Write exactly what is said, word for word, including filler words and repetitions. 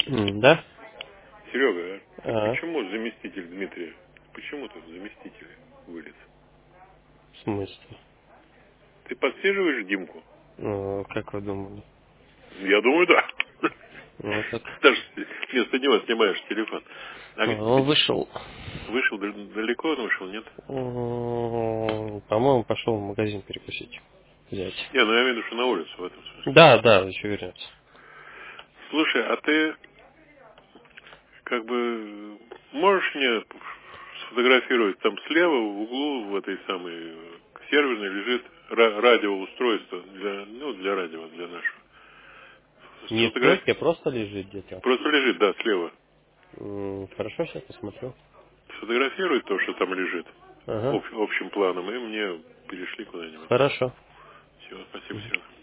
М, Да? Серега, а ты А, почему заместитель Дмитрия? Почему ты заместитель вылез? в смысле? Ты подсиживаешь Димку? Ну, как вы думали? Я думаю, да. Ну, так. Даже вместо него снимаешь телефон. А Ну, где- он вышел. вышел дал- далеко, он вышел, нет? М, По-моему, пошел в магазин перекусить. Взять. Не, ну я имею в виду, что на улицу в этом смысле. Да, да, еще вернется. Слушай, а ты как бы можешь мне сфотографировать там слева в углу в этой самой э, серверной лежит ра- радиоустройство для, ну, для радио, для нашего. Не в Сфотограф... кнопке, просто лежит где-то. Просто лежит, да, слева. М, Хорошо, сейчас посмотрю. Сфотографируй то, что там лежит Ага. об- общим планом, и мне перешли куда-нибудь. Хорошо. Все, спасибо, Мгм. все.